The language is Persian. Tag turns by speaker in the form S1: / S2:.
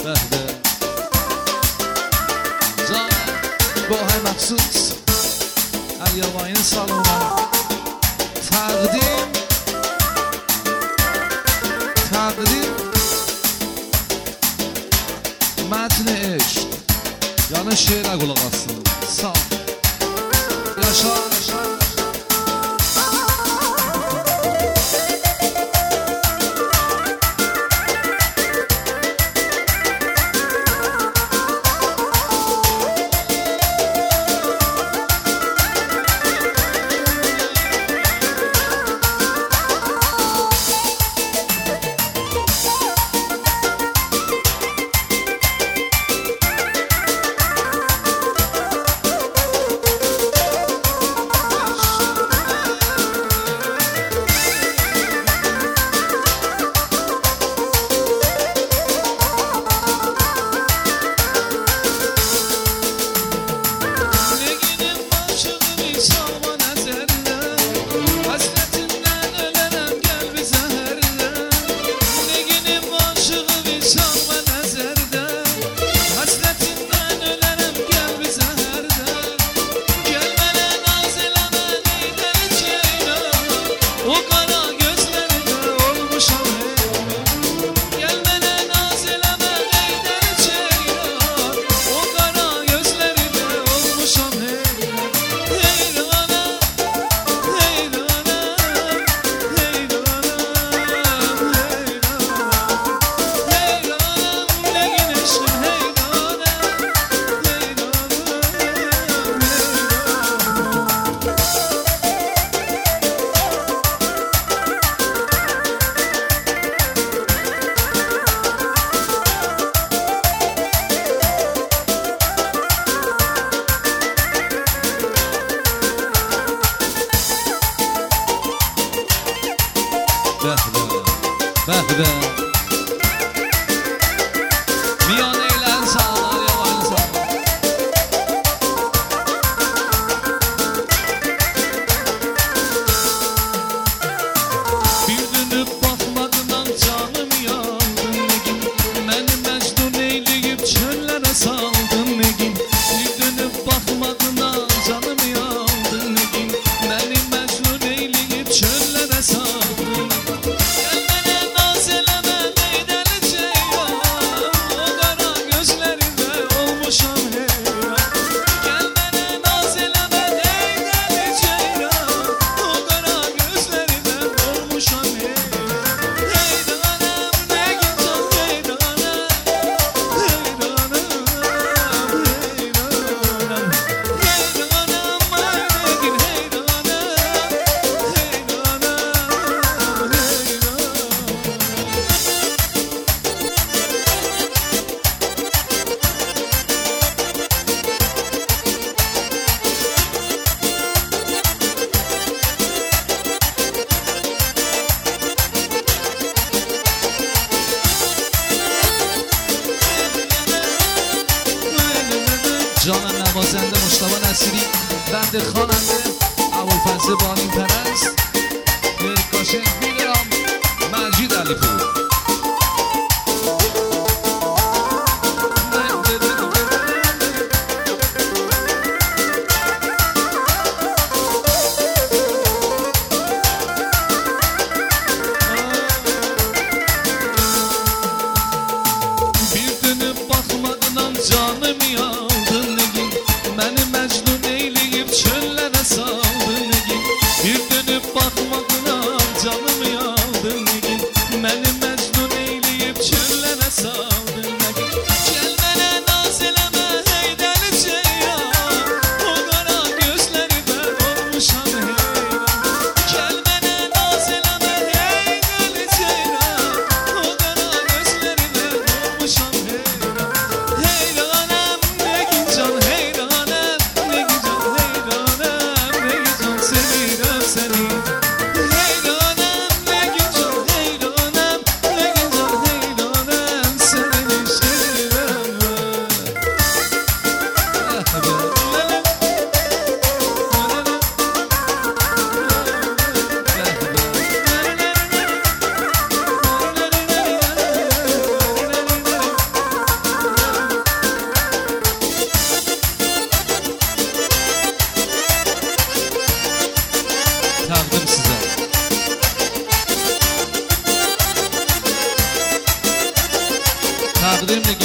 S1: بهده جان گوه مخصوص ایوانین سالونا تقدیم متن عشق یعنی شعر قلق هستن سا yaşa به میان ایلن سالار یوان سالار bir dönüp bakmadın canım yandın negin beni mecnun eyleyip çöllere saldın negin bir dönüp bakmadın canım yandın negin beni mecnun eyleyip çöllere saldın جان نوازنده مصطفی نصیری بند خواننده ابوالفضل بانی پرست کاشف بیلرام مجید علیپور bir dönüp bakmadın canım ya beni mecnun eyleyip çöllere saldın negin bir dönüp Təqdim